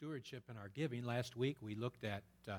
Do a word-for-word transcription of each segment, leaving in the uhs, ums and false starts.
stewardship and our giving. Last week we looked at uh,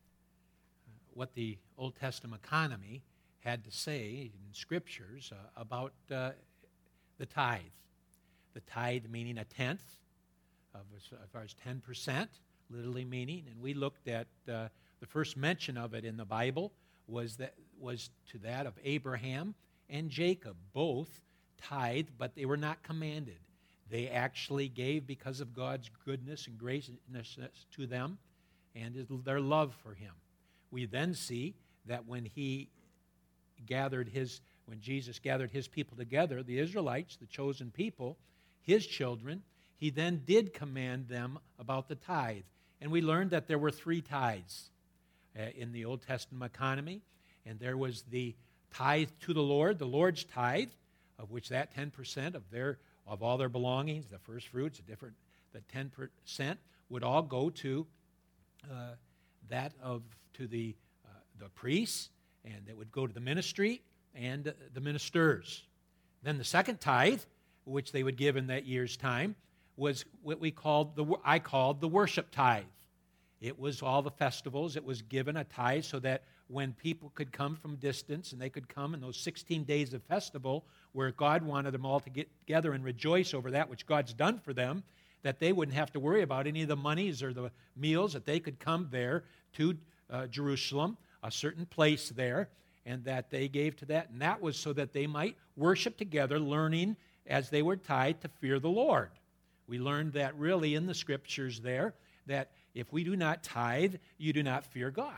what the Old Testament economy had to say in Scriptures uh, about uh, the tithe. The tithe meaning a tenth, of, as far as ten percent, literally meaning. And we looked at uh, the first mention of it in the Bible was that was to that of Abraham and Jacob. Both tithed, but they were not commanded. They actually gave because of God's goodness and grace to them and their love for Him. We then see that when He gathered His, when Jesus gathered His people together, the Israelites, the chosen people, His children, He then did command them about the tithe. And we learned that there were three tithes uh, in the Old Testament economy. And there was the tithe to the Lord, the Lord's tithe, of which that ten percent of their of all their belongings, the first fruits, the different, the ten percent would all go to uh, that of to the uh, the priests, and it would go to the ministry and uh, the ministers. Then the second tithe, which they would give in that year's time, was what we called the I called the worship tithe. It was all the festivals. It was given a tithe so that when people could come from distance and they could come in those sixteen days of festival where God wanted them all to get together and rejoice over that which God's done for them, that they wouldn't have to worry about any of the monies or the meals, that they could come there to uh, Jerusalem, a certain place there, and that they gave to that. And that was so that they might worship together, learning as they were tithed to fear the Lord. We learned that really in the Scriptures there, that if we do not tithe, you do not fear God.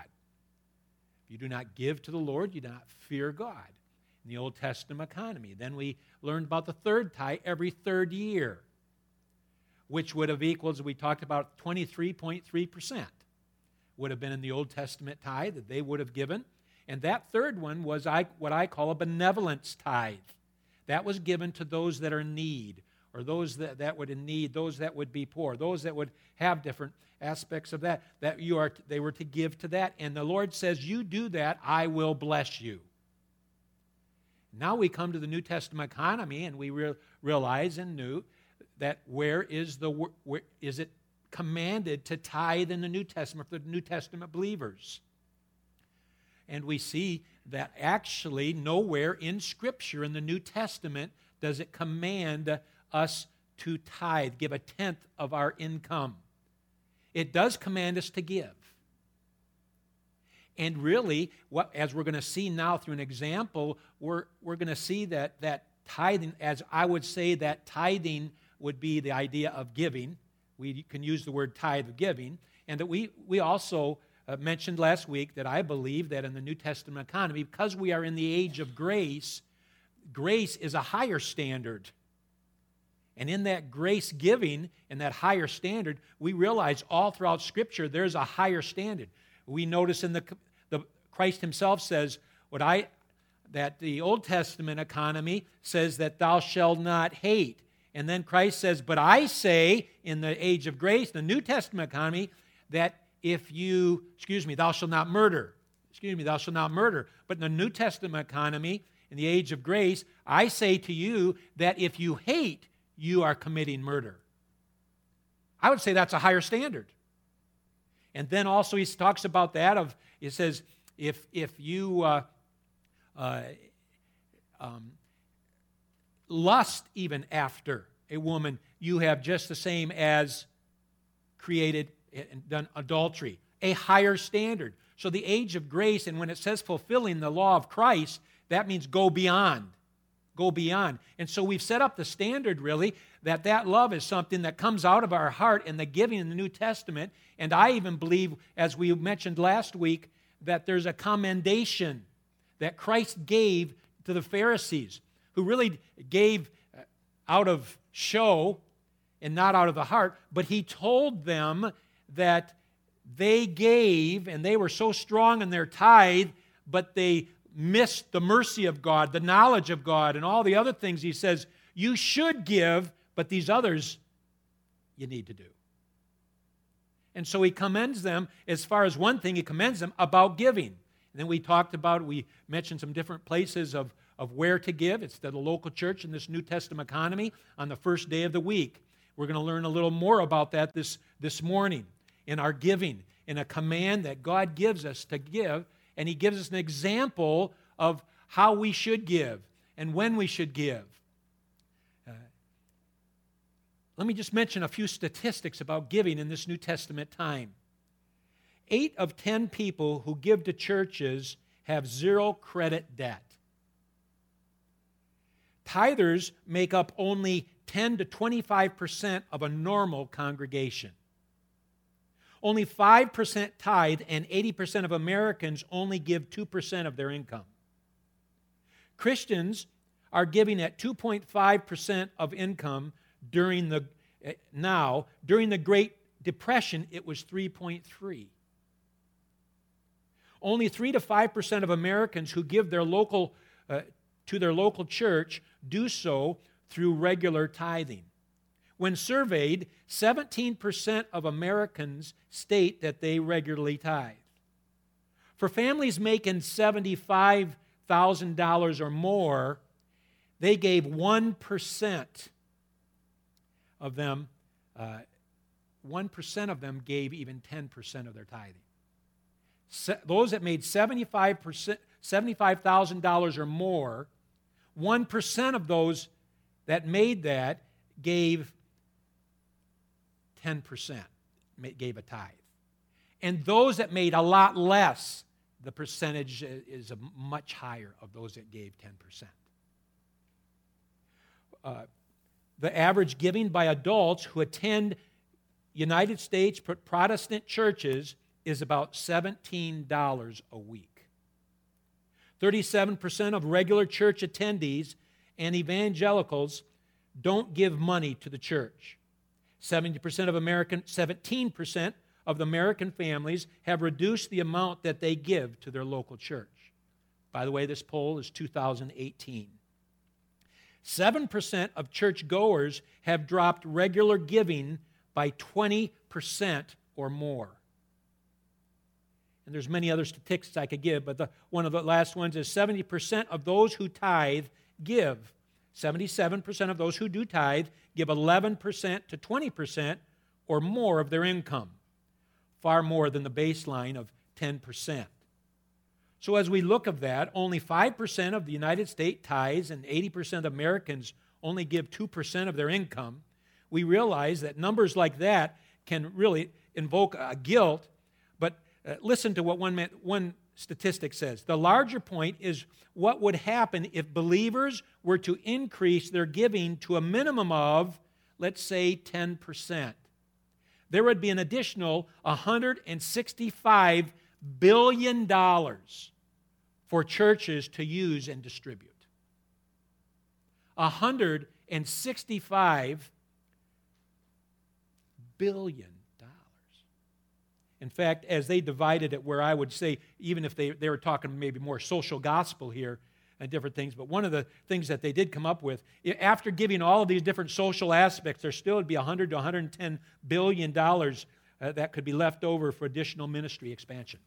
If you do not give to the Lord, you do not fear God. In the Old Testament economy. Then we learned about the third tithe every third year, which would have equaled, as we talked about, twenty-three point three percent would have been in the Old Testament tithe that they would have given. And that third one was I, what I call a benevolence tithe. That was given to those that are in need, or those that, that would in need, those that would be poor, those that would have different aspects of that, that you are they were to give to that. And the Lord says, you do that, I will bless you. Now we come to the New Testament economy, and we re- realize and knew that where is the where is it commanded to tithe in the New Testament for the New Testament believers? And we see that actually nowhere in Scripture in the New Testament does it command us to tithe, give a tenth of our income. It does command us to give. And really, what, as we're going to see now through an example, we're, we're going to see that, that tithing, as I would say that tithing would be the idea of giving. We can use the word tithe of giving. And that we, we also uh, mentioned last week that I believe that in the New Testament economy, because we are in the age of grace, grace is a higher standard. And in that grace giving and that higher standard, we realize all throughout Scripture there's a higher standard. We notice in the, the Christ Himself says what I that the Old Testament economy says that thou shalt not hate. And then Christ says, but I say in the age of grace, the New Testament economy, that if you, excuse me, thou shalt not murder. Excuse me, thou shalt not murder. But in the New Testament economy, in the age of grace, I say to you that if you hate, you are committing murder. I would say that's a higher standard. And then also he talks about that of, it says, if if you uh, uh, um, lust even after a woman, you have just the same as created and done adultery. A higher standard. So the age of grace, and when it says fulfilling the law of Christ, that means go beyond. Go beyond. And so we've set up the standard, really, that that love is something that comes out of our heart in the giving in the New Testament. And I even believe, as we mentioned last week, that there's a commendation that Christ gave to the Pharisees, who really gave out of show and not out of the heart, but He told them that they gave, and they were so strong in their tithe, but they missed the mercy of God, the knowledge of God, and all the other things. He says, you should give, but these others you need to do. And so He commends them, as far as one thing, He commends them about giving. And then we talked about, we mentioned some different places of, of where to give. It's to the local church in this New Testament economy on the first day of the week. We're going to learn a little more about that this, this morning in our giving, in a command that God gives us to give, and He gives us an example of how we should give and when we should give. Uh, let me just mention a few statistics about giving in this New Testament time. Eight of ten people who give to churches have zero credit debt. Tithers make up only ten to twenty-five percent of a normal congregation. Only five percent tithe, and eighty percent of Americans only give two percent of their income. Christians are giving at two point five percent of income during the now. During the Great Depression, it was three point three. Only three to five percent of Americans who give their local uh, to their local church do so through regular tithing. When surveyed, seventeen percent of Americans state that they regularly tithe. For families making seventy-five thousand dollars or more, they gave one percent of them, uh, one percent of them gave even ten percent of their tithing. Se- those that made seventy-five percent, seventy-five thousand dollars or more, one percent of those that made that gave ten percent, gave a tithe. And those that made a lot less, the percentage is much higher of those that gave ten percent. Uh, the average giving by adults who attend United States Protestant churches is about seventeen dollars a week. thirty-seven percent of regular church attendees and evangelicals don't give money to the church. seventy percent of American, seventeen percent of the American families have reduced the amount that they give to their local church. By the way, this poll is two thousand eighteen. seven percent of churchgoers have dropped regular giving by twenty percent or more. And there's many other statistics I could give, but the, one of the last ones is seventy percent of those who tithe give. seventy-seven percent of those who do tithe give eleven percent to twenty percent or more of their income, far more than the baseline of ten percent. So as we look at that, only five percent of the United States tithes and eighty percent of Americans only give two percent of their income. We realize that numbers like that can really invoke a guilt, but uh, listen to what one, man, one statistic says. The larger point is what would happen if believers were to increase their giving to a minimum of, let's say, ten percent. There would be an additional one hundred sixty-five billion dollars for churches to use and distribute. one hundred sixty-five billion dollars. In fact, as they divided it, where I would say, even if they, they were talking maybe more social gospel here and different things, but one of the things that they did come up with, after giving all of these different social aspects, there still would be one hundred to one hundred ten billion dollars uh, that could be left over for additional ministry expansion.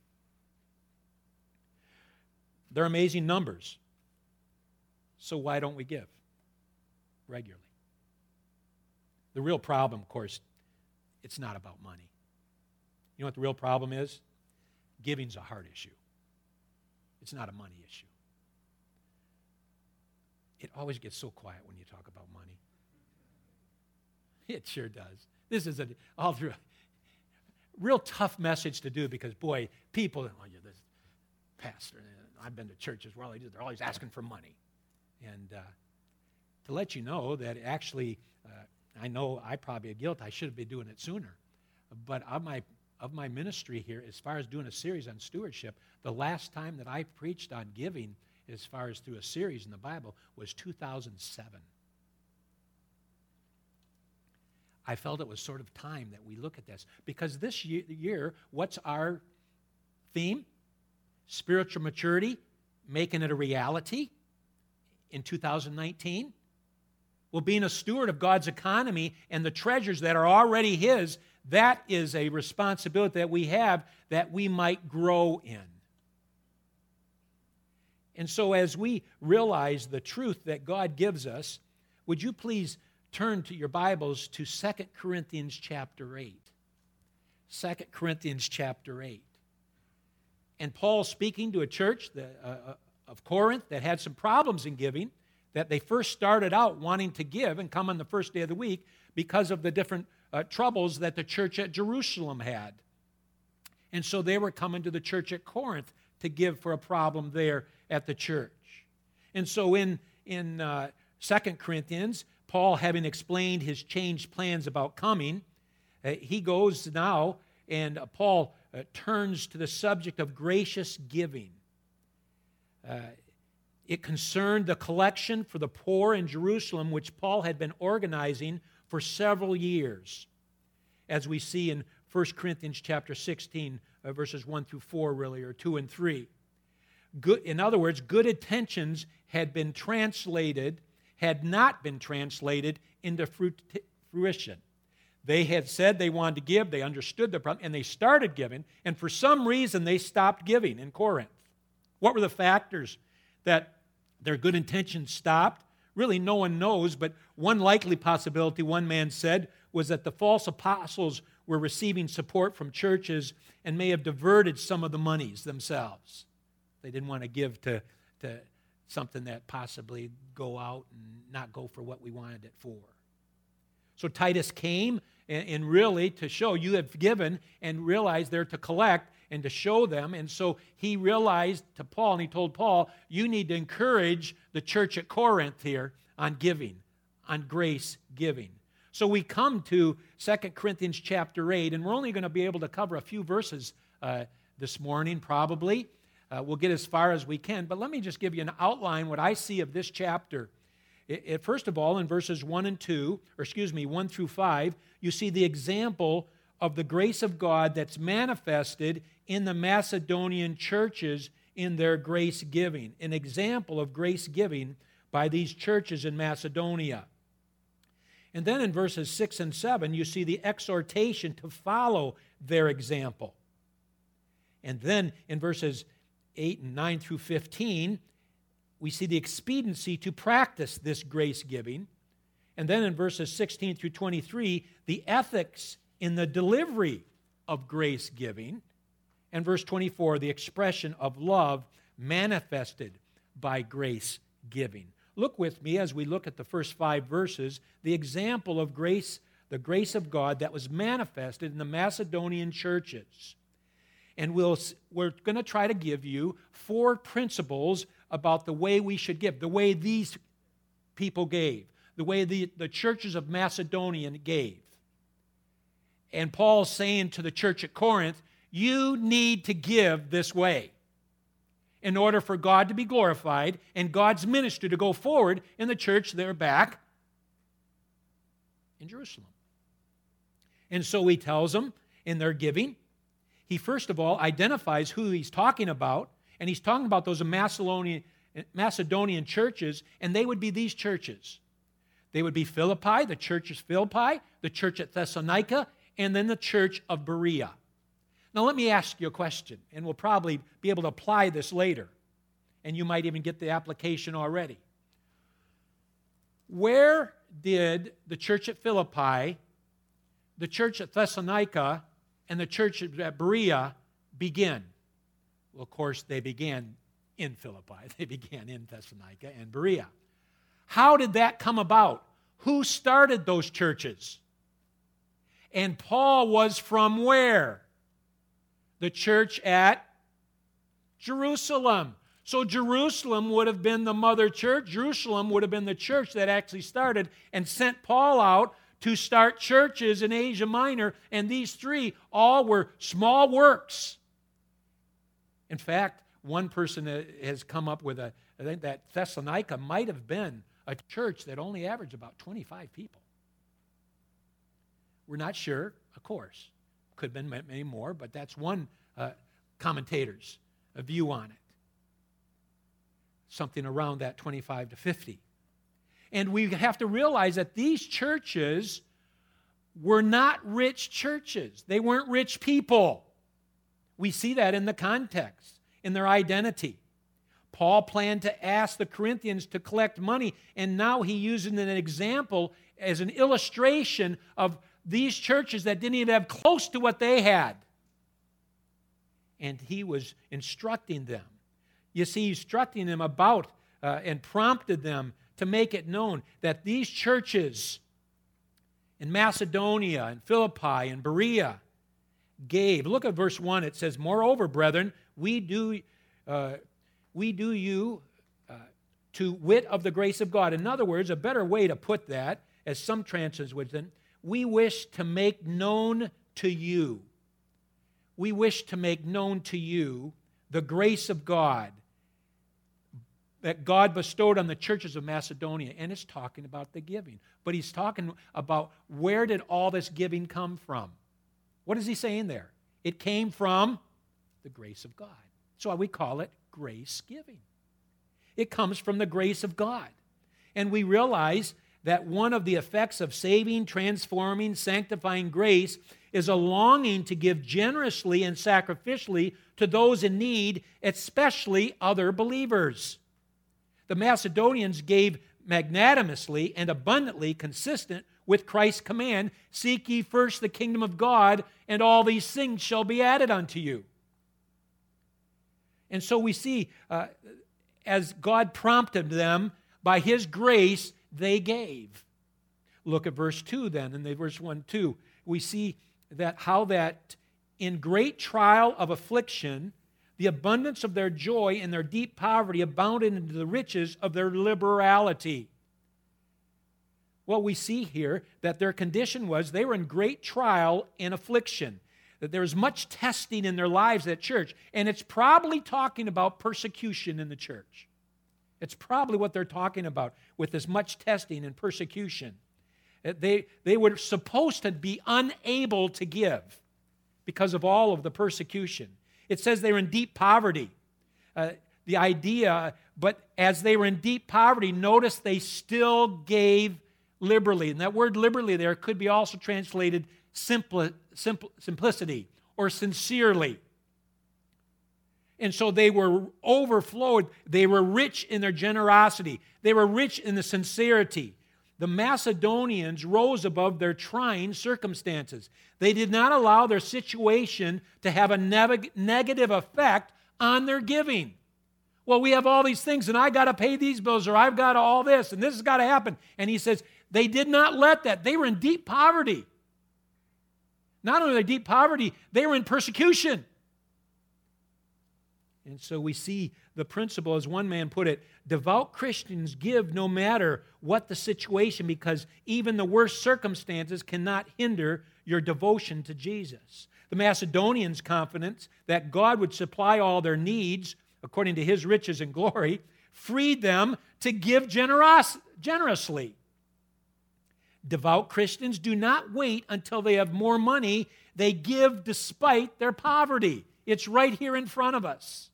They're amazing numbers. So why don't we give regularly? The real problem, of course, it's not about money. You know what the real problem is? Giving's a heart issue. It's not a money issue. It always gets so quiet when you talk about money. It sure does. This is a all through real tough message to do because, boy, people, oh, you're this pastor. I've been to churches where all they do, they're always asking for money. And uh, to let you know that actually, uh, I know I probably a guilt. I should have been doing it sooner. But of my of my ministry here, as far as doing a series on stewardship, the last time that I preached on giving, as far as through a series in the Bible, was two thousand seven. I felt it was sort of time that we look at this. Because this year, what's our theme? Spiritual maturity, making it a reality in two thousand nineteen. Well, being a steward of God's economy and the treasures that are already His, that is a responsibility that we have that we might grow in. And so as we realize the truth that God gives us, would you please turn to your Bibles to Second Corinthians chapter eight. Second Corinthians chapter eight. And Paul speaking to a church that, uh, of Corinth that had some problems in giving, that they first started out wanting to give and come on the first day of the week because of the different uh, troubles that the church at Jerusalem had. And so they were coming to the church at Corinth to give for a problem there at the church. And so in, in uh, Second Corinthians, Paul, having explained his changed plans about coming, uh, he goes now and uh, Paul uh, turns to the subject of gracious giving. Uh, it concerned the collection for the poor in Jerusalem, which Paul had been organizing for several years, as we see in First Corinthians chapter sixteen, uh, verses one through four, really, or two and three. Good, in other words, good intentions had been translated, had not been translated into fruition. They had said they wanted to give, they understood the problem, and they started giving, and for some reason they stopped giving in Corinth. What were the factors that their good intentions stopped? Really, no one knows, but one likely possibility, one man said, was that the false apostles were receiving support from churches and may have diverted some of the monies themselves. They didn't want to give to, to something that possibly go out and not go for what we wanted it for. So Titus came, and, and really to show you have given and realized they're to collect and to show them. And so he realized to Paul, and he told Paul, you need to encourage the church at Corinth here on giving, on grace giving. So we come to Second Corinthians chapter eight, and we're only going to be able to cover a few verses uh, this morning, probably. Uh, we'll get as far as we can, but let me just give you an outline, what I see of this chapter. It, it, first of all, in verses one and two, or excuse me, one through five, you see the example of the grace of God that's manifested in the Macedonian churches in their grace giving. An example of grace giving by these churches in Macedonia. And then in verses six and seven, you see the exhortation to follow their example. And then in verses eight and nine through fifteen, we see the expediency to practice this grace giving. And then in verses sixteen through twenty-three, the ethics in the delivery of grace giving. And verse twenty-four, the expression of love manifested by grace giving. Look with me as we look at the first five verses, the example of grace, the grace of God that was manifested in the Macedonian churches. And we'll, we're going to try to give you four principles about the way we should give, the way these people gave, the way the, the churches of Macedonia gave. And Paul's saying to the church at Corinth, you need to give this way in order for God to be glorified and God's ministry to go forward in the church there back in Jerusalem. And so he tells them in their giving, he first of all identifies who he's talking about, and he's talking about those Macedonian, Macedonian churches, and they would be these churches. They would be Philippi, the church of Philippi, the church at Thessalonica, and then the church of Berea. Now let me ask you a question, and we'll probably be able to apply this later, and you might even get the application already. Where did the church at Philippi, the church at Thessalonica, and the church at Berea begin? Well, of course, they began in Philippi. They began in Thessalonica and Berea. How did that come about? Who started those churches? And Paul was from where? The church at Jerusalem. So Jerusalem would have been the mother church. Jerusalem would have been the church that actually started and sent Paul out to start churches in Asia Minor, and these three all were small works. In fact, one person has come up with a, I think that Thessalonica might have been a church that only averaged about twenty-five people. We're not sure, of course. Could have been many more, but that's one uh, commentator's uh, view on it. Something around that twenty-five to fifty. And we have to realize that these churches were not rich churches. They weren't rich people. We see that in the context, in their identity. Paul planned to ask the Corinthians to collect money, and now he uses an example as an illustration of these churches that didn't even have close to what they had. And he was instructing them. You see, instructing them about uh, and prompted them to make it known that these churches in Macedonia and Philippi and Berea gave. Look at verse one. It says, "Moreover, brethren, we do uh, we do you uh, to wit of the grace of God." In other words, a better way to put that, as some translations would say, we wish to make known to you. We wish to make known to you the grace of God that God bestowed on the churches of Macedonia. And it's talking about the giving. But he's talking about where did all this giving come from? What is he saying there? It came from the grace of God. That's why we call it grace giving. It comes from the grace of God. And we realize that one of the effects of saving, transforming, sanctifying grace is a longing to give generously and sacrificially to those in need, especially other believers. The Macedonians gave magnanimously and abundantly, consistent with Christ's command, "Seek ye first the kingdom of God, and all these things shall be added unto you." And so we see, uh, as God prompted them, by His grace, they gave. Look at verse two then, in the verse one, two. We see that how that in great trial of affliction, the abundance of their joy and their deep poverty abounded into the riches of their liberality. Well, we see here that their condition was they were in great trial and affliction, that there was much testing in their lives at church, and it's probably talking about persecution in the church. It's probably what they're talking about with this much testing and persecution. They, they were supposed to be unable to give because of all of the persecution. It says they were in deep poverty. Uh, the idea, but as they were in deep poverty, notice they still gave liberally. And that word liberally there could be also translated simpli, simpl, simplicity or sincerely. And so they were overflowed. They were rich in their generosity. They were rich in the sincerity. The Macedonians rose above their trying circumstances. They did not allow their situation to have a ne- negative effect on their giving. Well, we have all these things, and I got to pay these bills, or I've got all this, and this has got to happen. And he says, they did not let that. They were in deep poverty. Not only deep poverty, they were in persecution. And so we see the principle, as one man put it, devout Christians give no matter what the situation, because even the worst circumstances cannot hinder your devotion to Jesus. The Macedonians' confidence that God would supply all their needs according to His riches and glory freed them to give generos- generously. Devout Christians do not wait until they have more money. They give despite their poverty. It's right here in front of us.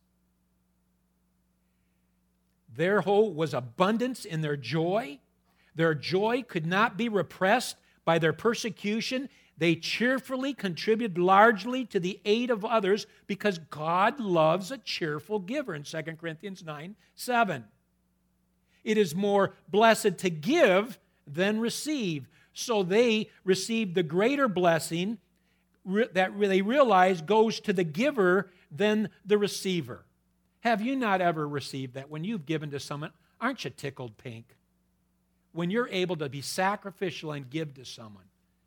Their hope was abundance in their joy. Their joy could not be repressed by their persecution. They cheerfully contributed largely to the aid of others because God loves a cheerful giver in Second Corinthians nine seven. It is more blessed to give than receive. So they received the greater blessing that they realize goes to the giver than the receiver. Have you not ever received that when you've given to someone? Aren't you tickled pink? When you're able to be sacrificial and give to someone.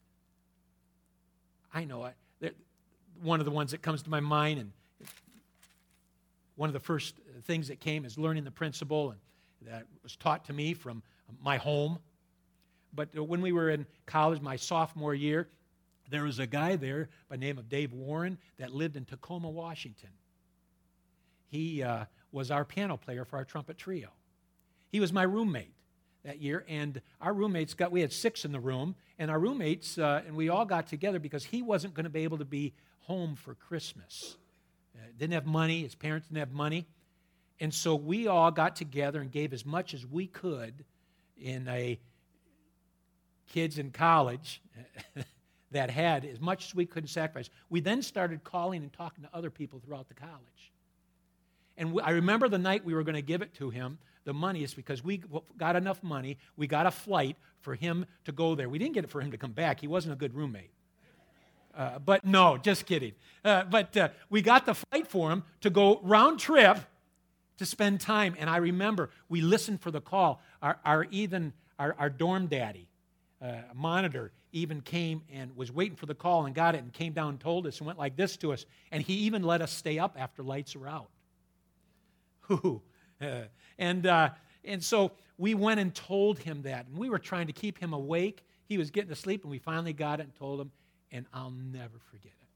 I know it. One of the ones that comes to my mind, and one of the first things that came is learning the principle, and that was taught to me from my home. But when we were in college, my sophomore year, there was a guy there by the name of Dave Warren that lived in Tacoma, Washington. He uh, was our piano player for our trumpet trio. He was my roommate that year, and our roommates got, we had six in the room, and our roommates, uh, and we all got together because he wasn't going to be able to be home for Christmas. Uh, didn't have money, his parents didn't have money, and so we all got together and gave as much as we could in a kids in college that had as much as we could sacrifice. We then started calling and talking to other people throughout the college. And we, I remember the night we were going to give it to him, the money, is because we got enough money, we got a flight for him to go there. We didn't get it for him to come back. He wasn't a good roommate. Uh, but no, just kidding. Uh, but uh, we got the flight for him to go round trip to spend time. And I remember we listened for the call. Our, our even our, our dorm daddy, uh, monitor, even came and was waiting for the call and got it and came down and told us and went like this to us. And he even let us stay up after lights were out. Ooh. Uh, and uh, and so we went and told him that. And we were trying to keep him awake. He was getting to sleep, and we finally got it and told him. And I'll never forget it.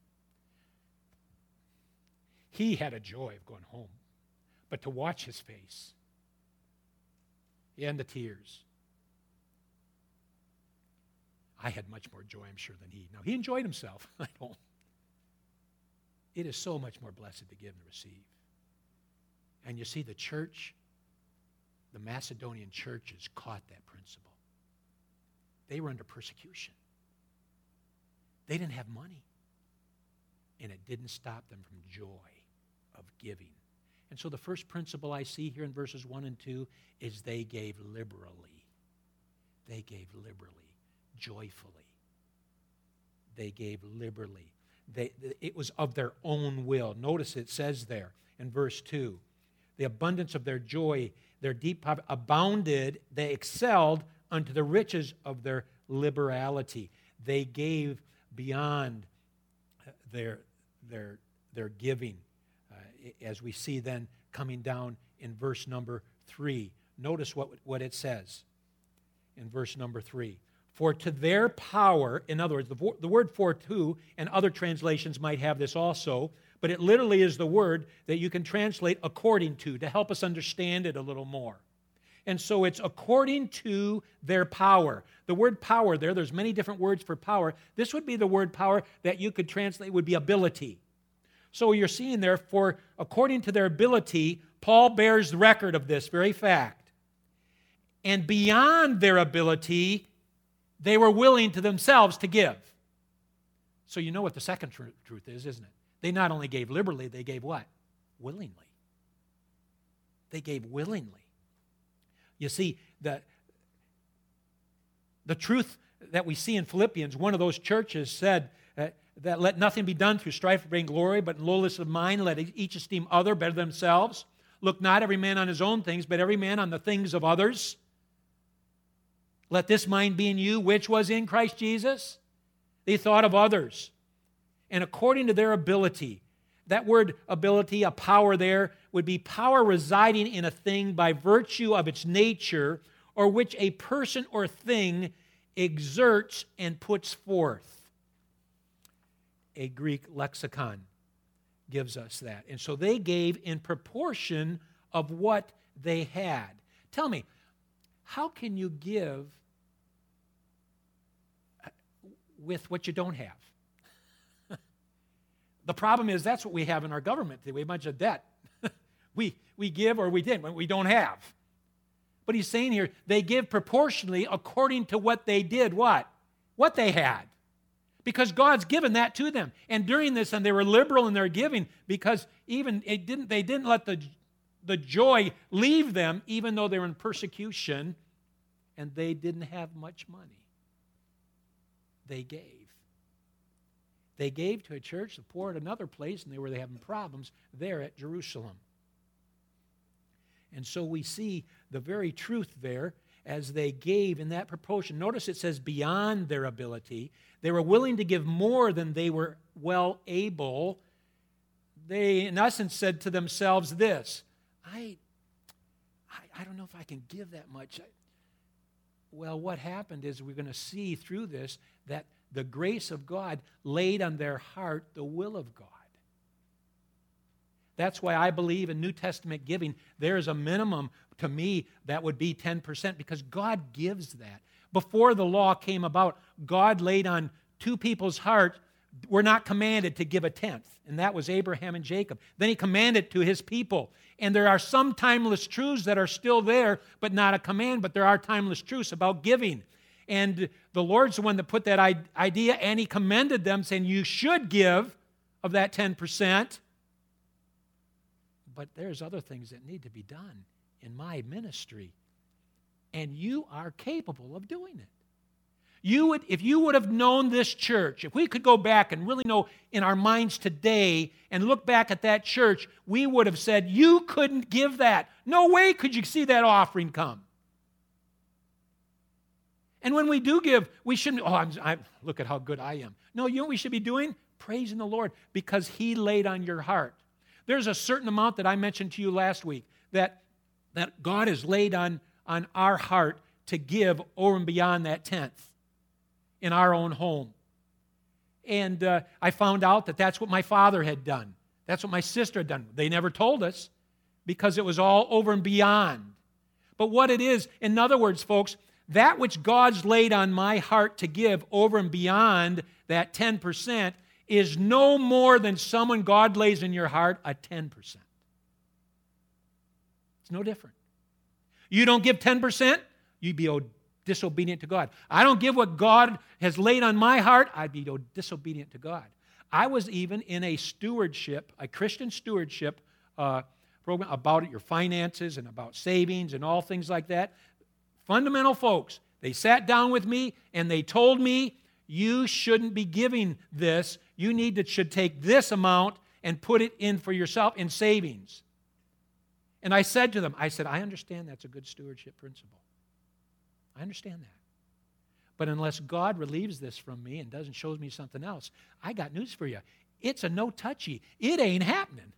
He had a joy of going home. But to watch his face and the tears, I had much more joy, I'm sure, than he. Now, he enjoyed himself. I don't. It is so much more blessed to give than receive. And you see, the church, the Macedonian churches caught that principle. They were under persecution. They didn't have money. And it didn't stop them from joy of giving. And so the first principle I see here in verses one and two is they gave liberally. They gave liberally, joyfully. They gave liberally. They, it was of their own will. Notice it says there in verse two, the abundance of their joy, their deep poverty, abounded, they excelled unto the riches of their liberality. They gave beyond their, their, their giving, uh, as we see then coming down in verse number three. Notice what, what it says in verse number three. For to their power, in other words, the, the word for to, and other translations might have this also, but it literally is the word that you can translate according to, to help us understand it a little more. And so it's according to their power. The word power there, there's many different words for power. This would be the word power that you could translate would be ability. So you're seeing there, for according to their ability, Paul bears record of this very fact. And beyond their ability, they were willing to themselves to give. So you know what the second tr- truth is, isn't it? They not only gave liberally, they gave what? Willingly. They gave willingly. You see, the, the truth that we see in Philippians, one of those churches said uh, that let nothing be done through strife or vain glory, but in lowliness of mind, let each esteem other better than themselves. Look not every man on his own things, but every man on the things of others. Let this mind be in you, which was in Christ Jesus. They thought of others. And according to their ability, that word ability, a power there, would be power residing in a thing by virtue of its nature, or which a person or thing exerts and puts forth. A Greek lexicon gives us that. And so they gave in proportion of what they had. Tell me, how can you give with what you don't have? The problem is that's what we have in our government. We have a bunch of debt. we, we give or we didn't, we don't have. But he's saying here, they give proportionally according to what they did, what? What they had. Because God's given that to them. And during this, and they were liberal in their giving, because even it didn't, they didn't let the, the joy leave them, even though they were in persecution, and they didn't have much money. They gave. They gave to a church, the poor at another place, and they were having problems there at Jerusalem. And so we see the very truth there as they gave in that proportion. Notice it says beyond their ability. They were willing to give more than they were well able. They, in essence, said to themselves this, I, I, I don't know if I can give that much. I, well, what happened is we're going to see through this that the grace of God laid on their heart the will of God. That's why I believe in New Testament giving, there is a minimum to me that would be ten percent, because God gives that. Before the law came about, God laid on two people's heart, we're not commanded to give a tenth, and that was Abraham and Jacob. Then he commanded to his people. And there are some timeless truths that are still there, but not a command, but there are timeless truths about giving. And the Lord's the one that put that idea, and he commended them, saying, you should give of that ten percent. but there's other things that need to be done in my ministry. And you are capable of doing it. You would, if you would have known this church, if we could go back and really know in our minds today and look back at that church, we would have said, you couldn't give that. No way could you see that offering come. And when we do give, we shouldn't, oh, I'm, I'm, look at how good I am. No, you know what we should be doing? Praising the Lord because He laid on your heart. There's a certain amount that I mentioned to you last week that, that God has laid on, on our heart to give over and beyond that tenth in our own home. And uh, I found out that that's what my father had done. That's what my sister had done. They never told us because it was all over and beyond. But what it is, in other words, folks, that which God's laid on my heart to give over and beyond that ten percent is no more than someone God lays in your heart a ten percent. It's no different. You don't give ten percent, you'd be disobedient to God. I don't give what God has laid on my heart, I'd be disobedient to God. I was even in a stewardship, a Christian stewardship uh, program about your finances and about savings and all things like that. Fundamental folks, they sat down with me and they told me, you shouldn't be giving this. You need to should take this amount and put it in for yourself in savings. And I said to them, I said, I understand that's a good stewardship principle. I understand that. But unless God relieves this from me and doesn't show me something else, I got news for you. It's a no-touchy. It ain't happening.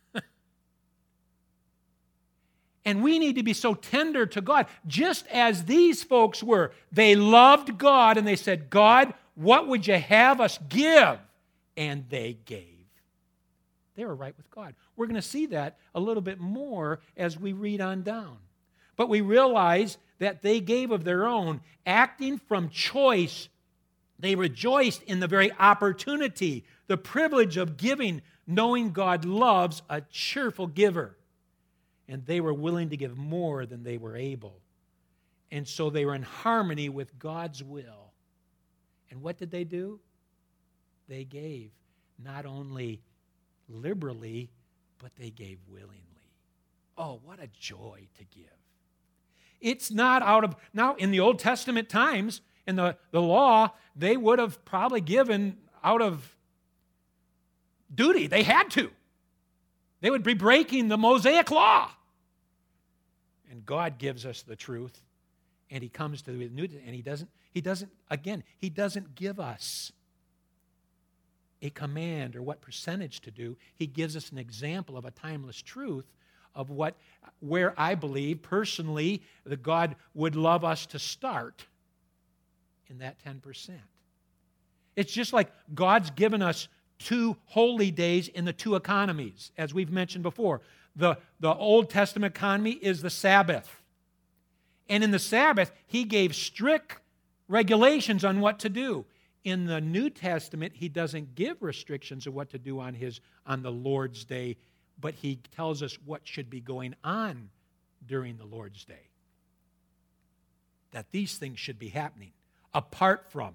And we need to be so tender to God, just as these folks were. They loved God, and they said, God, what would you have us give? And they gave. They were right with God. We're going to see that a little bit more as we read on down. But we realize that they gave of their own, acting from choice. They rejoiced in the very opportunity, the privilege of giving, knowing God loves a cheerful giver. And they were willing to give more than they were able. And so they were in harmony with God's will. And what did they do? They gave not only liberally, but they gave willingly. Oh, what a joy to give. It's not out of, now in the Old Testament times, in the, the law, they would have probably given out of duty. They had to. They would be breaking the Mosaic law. And God gives us the truth, and He comes to the new, and He doesn't, He doesn't, again, He doesn't give us a command or what percentage to do. He gives us an example of a timeless truth of what, where I believe personally that God would love us to start in that ten percent. It's just like God's given us two holy days in the two economies, as we've mentioned before. The, the Old Testament economy is the Sabbath. And in the Sabbath, He gave strict regulations on what to do. In the New Testament, He doesn't give restrictions of what to do on His on the Lord's Day, but He tells us what should be going on during the Lord's Day. That these things should be happening apart from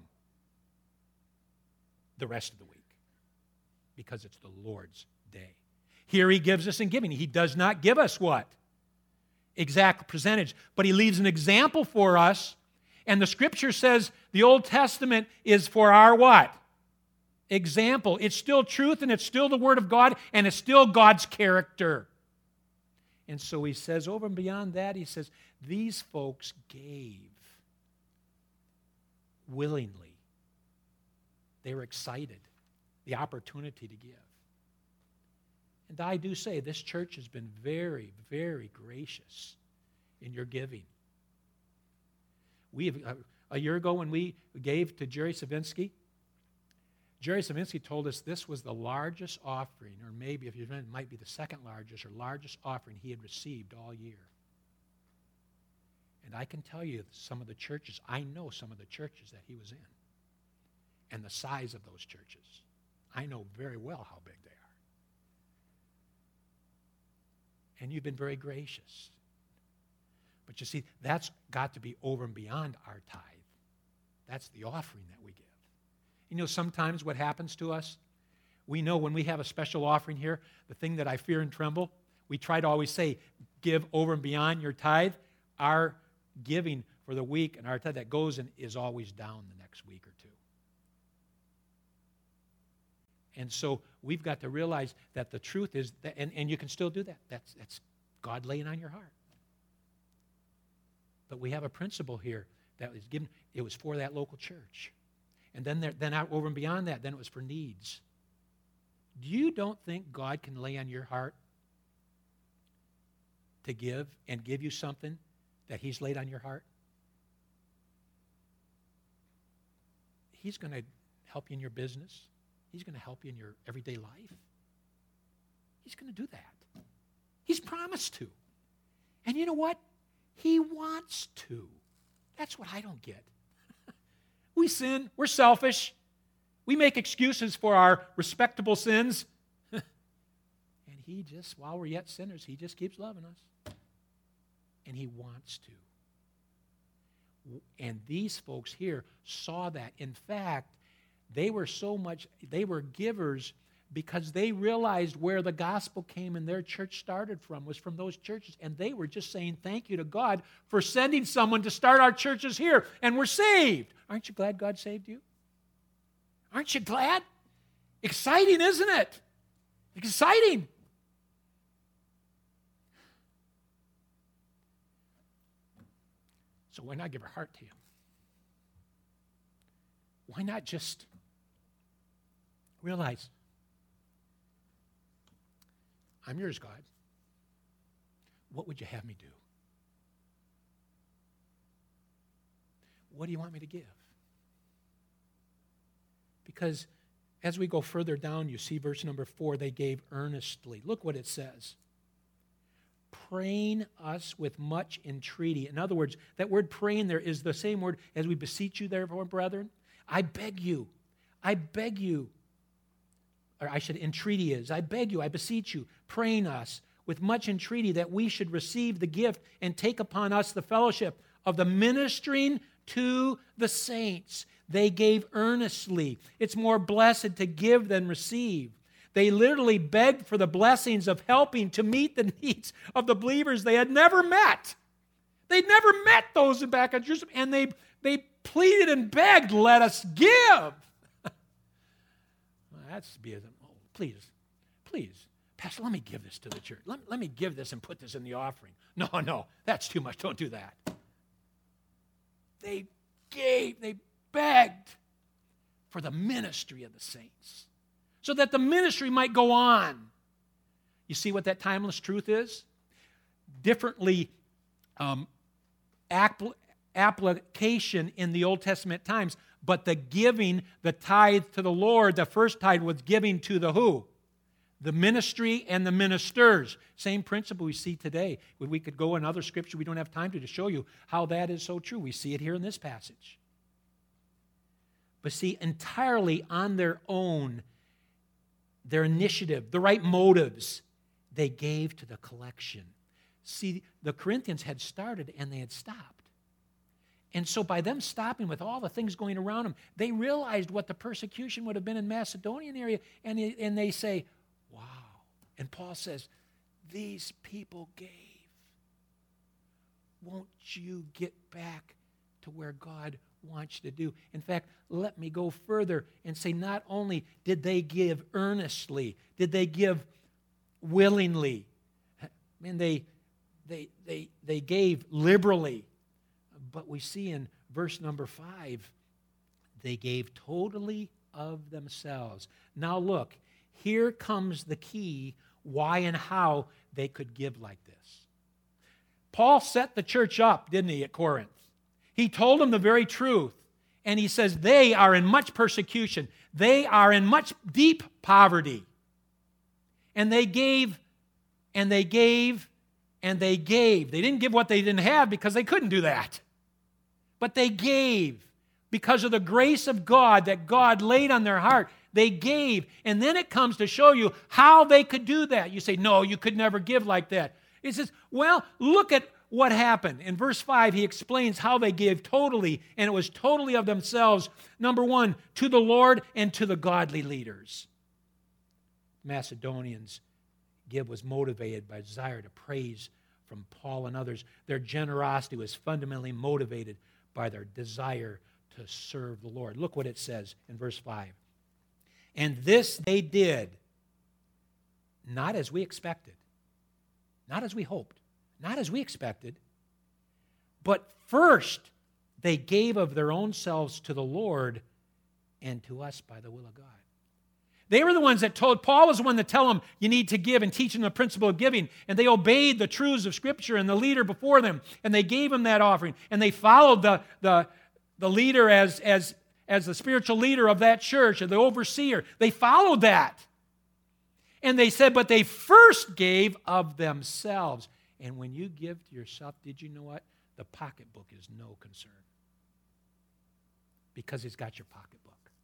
the rest of the week, because it's the Lord's Day. Here He gives us in giving. He does not give us what? Exact percentage, but He leaves an example for us. And the Scripture says the Old Testament is for our what? Example. It's still truth, and it's still the Word of God, and it's still God's character. And so He says, over and beyond that, He says, these folks gave willingly. They were excited, the opportunity to give. And I do say, this church has been very, very gracious in your giving. We have, uh, a year ago when we gave to Jerry Savinsky, Jerry Savinsky told us this was the largest offering, or maybe if you remember, it might be the second largest or largest offering he had received all year. And I can tell you some of the churches, I know some of the churches that he was in, and the size of those churches. I know very well how big they are. And you've been very gracious. But you see, that's got to be over and beyond our tithe. That's the offering that we give. You know, sometimes what happens to us, we know when we have a special offering here, the thing that I fear and tremble, We try to always say, give over and beyond your tithe. Our giving for the week and our tithe that goes in is always down the next week or two. And so we've got to realize that the truth is, that, and, and you can still do that. That's, that's God laying on your heart. But we have a principle here that was given. It was for that local church. And then, there, then out over and beyond that, then it was for needs. You don't think God can lay on your heart to give and give you something that He's laid on your heart? He's going to help you in your business. He's going to help you in your everyday life. He's going to do that. He's promised to. And you know what? He wants to. That's what I don't get. We sin. We're selfish. We make excuses for our respectable sins. And He just, while we're yet sinners, He just keeps loving us. And He wants to. And these folks here saw that. In fact, they were so much, they were givers because they realized where the gospel came and their church started from was from those churches. And they were just saying thank you to God for sending someone to start our churches here. And we're saved. Aren't you glad God saved you? Aren't you glad? Exciting, isn't it? Exciting. So why not give our heart to Him? Why not just realize, I'm yours, God. What would you have me do? What do you want me to give? Because as we go further down, you see verse number four, they gave earnestly. Look what it says. Praying us with much entreaty. In other words, that word praying there is the same word as we beseech you, therefore, brethren. I beg you. I beg you. Or I should, entreaty is. I beg you, I beseech you, praying us with much entreaty that we should receive the gift and take upon us the fellowship of the ministering to the saints. They gave earnestly. It's more blessed to give than receive. They literally begged for the blessings of helping to meet the needs of the believers they had never met. They'd never met those back in Jerusalem, and they, they pleaded and begged, let us give. Well, that's be, oh, please, please, Pastor, let me give this to the church. Let, let me give this and put this in the offering. No, no, that's too much. Don't do that. They gave, they begged for the ministry of the saints so that the ministry might go on. You see what that timeless truth is? Differently um, apl- application in the Old Testament times, but the giving, the tithe to the Lord, the first tithe was giving to the who? The ministry and the ministers. Same principle we see today. We could go in other scripture. We don't have time to, to show you how that is so true. We see it here in this passage. But see, entirely on their own, their initiative, the right motives, they gave to the collection. See, the Corinthians had started and they had stopped. And so by them stopping with all the things going around them, they realized what the persecution would have been in Macedonian area, and, they, and they say, wow. And Paul says, these people gave. Won't you get back to where God wants you to do? In fact, let me go further and say not only did they give earnestly, did they give willingly, man, they, they, they, they gave liberally. But we see in verse number five, they gave totally of themselves. Now look, here comes the key why and how they could give like this. Paul set the church up, didn't he, at Corinth? He told them the very truth. And he says they are in much persecution. They are in much deep poverty. And they gave, and they gave, and they gave. They didn't give what they didn't have because they couldn't do that. But they gave because of the grace of God that God laid on their heart. They gave. And then it comes to show you how they could do that. You say, no, you could never give like that. He says, well, look at what happened. In verse five, he explains how they gave totally, and it was totally of themselves. Number one, to the Lord and to the godly leaders. Macedonians give was motivated by desire to praise from Paul and others. Their generosity was fundamentally motivated by their desire to serve the Lord. Look what it says in verse five. And this they did, not as we expected, not as we hoped, not as we expected, but first they gave of their own selves to the Lord and to us by the will of God. They were the ones that told, Paul was the one that told them, you need to give and teach them the principle of giving. And they obeyed the truths of Scripture and the leader before them. And they gave him that offering. And they followed the, the, the leader as, as, as the spiritual leader of that church, or the overseer. They followed that. And they said, but they first gave of themselves. And when you give to yourself, did you know what? The pocketbook is no concern. Because it's got your pocketbook.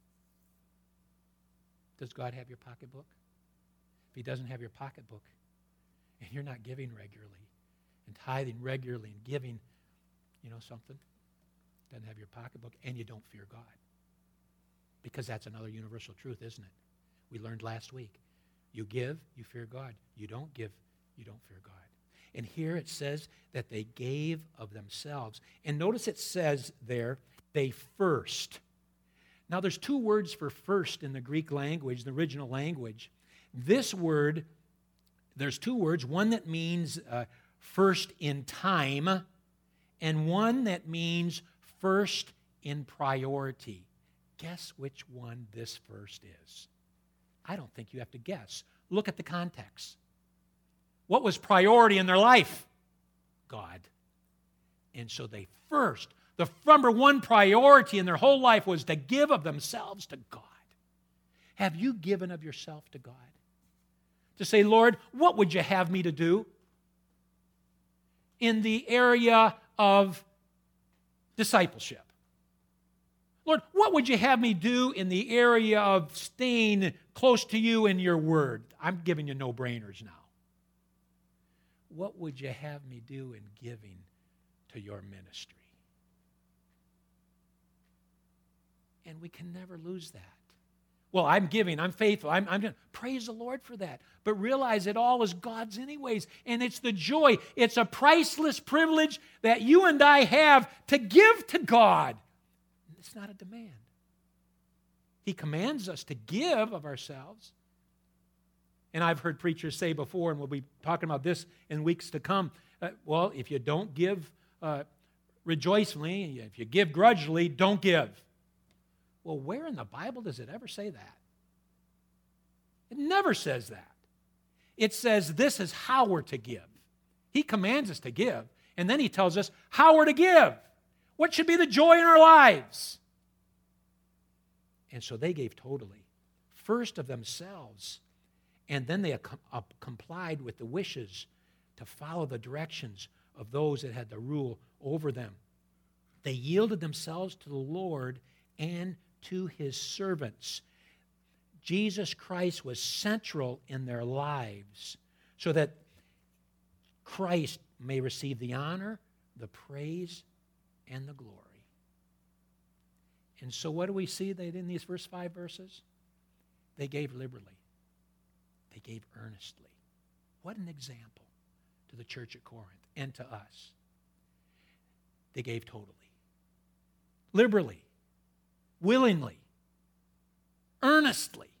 Does God have your pocketbook? If He doesn't have your pocketbook, and you're not giving regularly, and tithing regularly, and giving, you know something? Doesn't have your pocketbook, and you don't fear God. Because that's another universal truth, isn't it? We learned last week. You give, you fear God. You don't give, you don't fear God. And here it says that they gave of themselves. And notice it says there, they first. Now, there's two words for first in the Greek language, the original language. This word, there's two words, one that means uh, first in time, and one that means first in priority. Guess which one this first is? I don't think you have to guess. Look at the context. What was priority in their life? God. And so they first, the number one priority in their whole life was to give of themselves to God. Have you given of yourself to God? To say, Lord, what would you have me to do in the area of discipleship? Lord, what would you have me do in the area of staying close to you in your word? I'm giving you no-brainers now. What would you have me do in giving to your ministry? And we can never lose that. Well, I'm giving, I'm faithful, I'm, I'm doing. Praise the Lord for that. But realize it all is God's anyways. And it's the joy. It's a priceless privilege that you and I have to give to God. It's not a demand. He commands us to give of ourselves. And I've heard preachers say before, and we'll be talking about this in weeks to come, uh, well, if you don't give uh, rejoicingly, if you give grudgingly, don't give. Well, where in the Bible does it ever say that? It never says that. It says this is how we're to give. He commands us to give, and then He tells us how we're to give. What should be the joy in our lives? And so they gave totally, first of themselves, and then they complied with the wishes to follow the directions of those that had the rule over them. They yielded themselves to the Lord and to His servants. Jesus Christ was central in their lives so that Christ may receive the honor, the praise, and the glory. And so what do we see that in these first five verses? They gave liberally. They gave earnestly. What an example to the church at Corinth and to us. They gave totally, liberally, willingly, earnestly,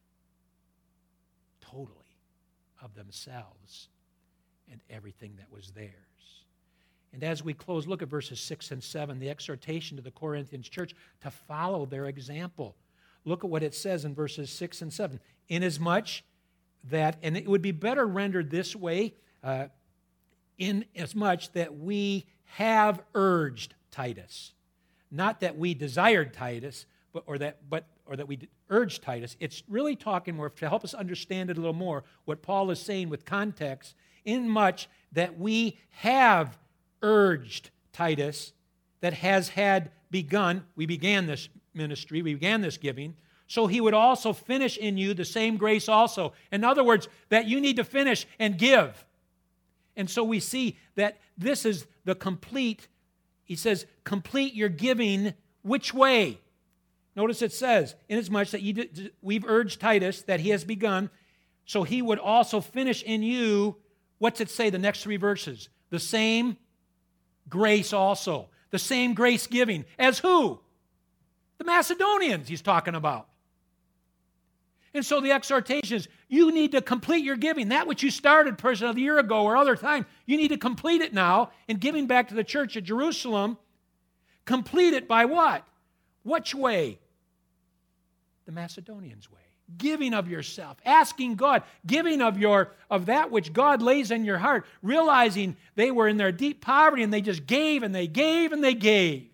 totally of themselves and everything that was theirs. And as we close, look at verses six and seven, the exhortation to the Corinthians church to follow their example. Look at what it says in verses six and seven. Inasmuch that, and it would be better rendered this way, uh, inasmuch that we have urged Titus. Not that we desired Titus, but or that but or that we urged Titus. It's really talking more to help us understand it a little more, what Paul is saying with context, in much that we have urged Titus, that has had begun, we began this ministry, we began this giving, so he would also finish in you the same grace also. In other words, that you need to finish and give. And so we see that this is the complete, he says, complete your giving which way? Notice it says, inasmuch that you did, we've urged Titus that he has begun, so he would also finish in you, what's it say, the next three verses? The same grace also. The same grace giving. As who? The Macedonians he's talking about. And so the exhortation is, you need to complete your giving. That which you started, person, of the year ago or other time, you need to complete it now in giving back to the church at Jerusalem. Complete it by what? Which way? The Macedonians' way. Giving of yourself, asking God, giving of your of that which God lays in your heart, realizing they were in their deep poverty and they just gave and they gave and they gave.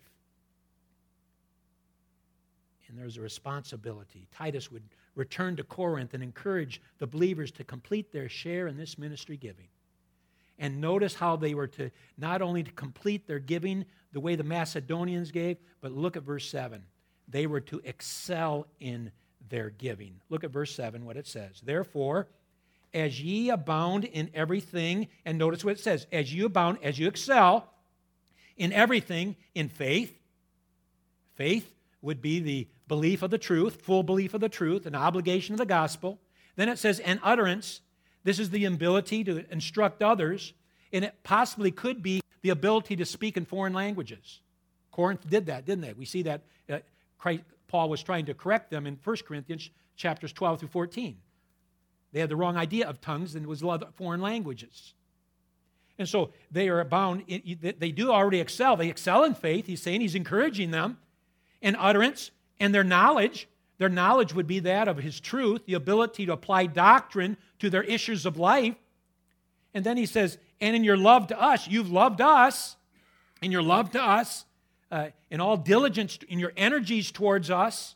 And there's a responsibility. Titus would return to Corinth and encourage the believers to complete their share in this ministry giving. And notice how they were to not only to complete their giving the way the Macedonians gave, but look at verse seven. They were to excel in their giving. Look at verse seven, what it says. Therefore, as ye abound in everything, and notice what it says, as you abound, as you excel in everything, in faith. Faith would be the belief of the truth, full belief of the truth, an obligation of the gospel. Then it says, and utterance. This is the ability to instruct others, and it possibly could be the ability to speak in foreign languages. Corinth did that, didn't they? We see that uh, Christ, Paul was trying to correct them in First Corinthians chapters twelve through fourteen. They had the wrong idea of tongues, and it was foreign languages. And so they are bound, they do already excel. They excel in faith. He's saying, he's encouraging them. In utterance and their knowledge. Their knowledge would be that of his truth, the ability to apply doctrine to their issues of life. And then he says, and in your love to us, you've loved us, in your love to us, uh, in all diligence, in your energies towards us,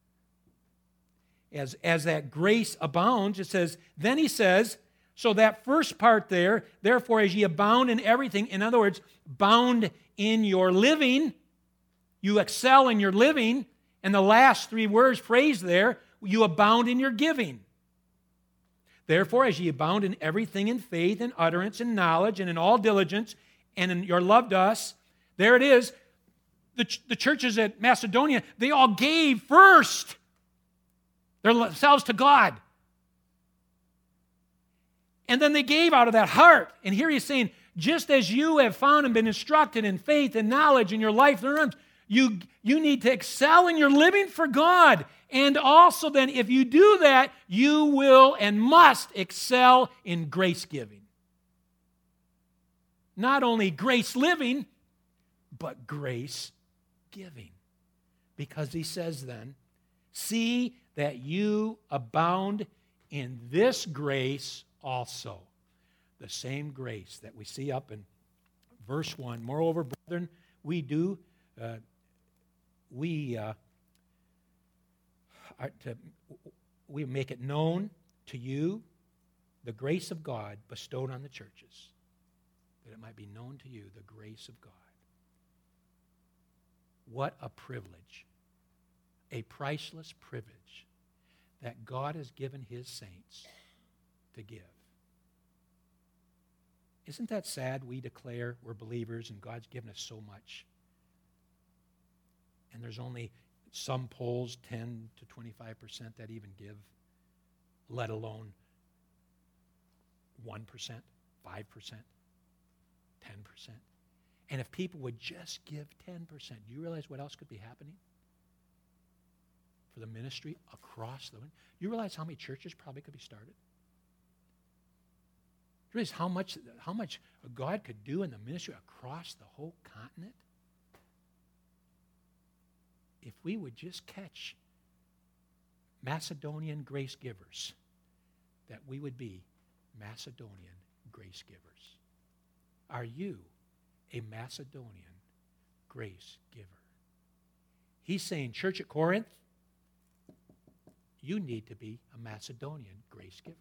as, as that grace abounds, it says, then he says, so that first part there, therefore as ye abound in everything, in other words, bound in your living, you excel in your living, and the last three words phrased there, you abound in your giving. Therefore, as ye abound in everything in faith and utterance and knowledge and in all diligence and in your love to us, there it is. The, ch- the churches at Macedonia, they all gave first themselves to God. And then they gave out of that heart. And here he's saying, just as you have found and been instructed in faith and knowledge in your life, you, you need to excel in your living for God. And also then, if you do that, you will and must excel in grace giving. Not only grace living, but grace giving. Because he says then, see that you abound in this grace also. The same grace that we see up in verse one. Moreover, brethren, we do, uh, we, uh, are to, we make it known to you the grace of God bestowed on the churches, that it might be known to you the grace of God. What a privilege, a priceless privilege that God has given his saints to give. Isn't that sad? We declare we're believers and God's given us so much. And there's only some polls, ten to twenty-five percent, that even give, let alone one percent, five percent, ten percent. And if people would just give ten percent, do you realize what else could be happening for the ministry across the world? You realize how many churches probably could be started? Do you realize how much, how much God could do in the ministry across the whole continent? If we would just catch Macedonian grace givers, that we would be Macedonian grace givers. Are you a Macedonian grace giver? He's saying, Church at Corinth, you need to be a Macedonian grace giver.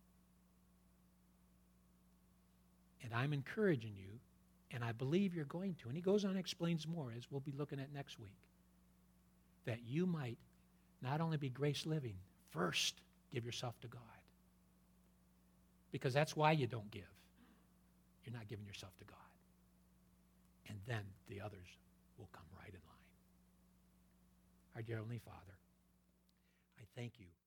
And I'm encouraging you, and I believe you're going to. And he goes on and explains more, as we'll be looking at next week, that you might not only be grace living, first give yourself to God. Because that's why you don't give. You're not giving yourself to God. And then the others will come right in line. Our dear Heavenly Father, I thank you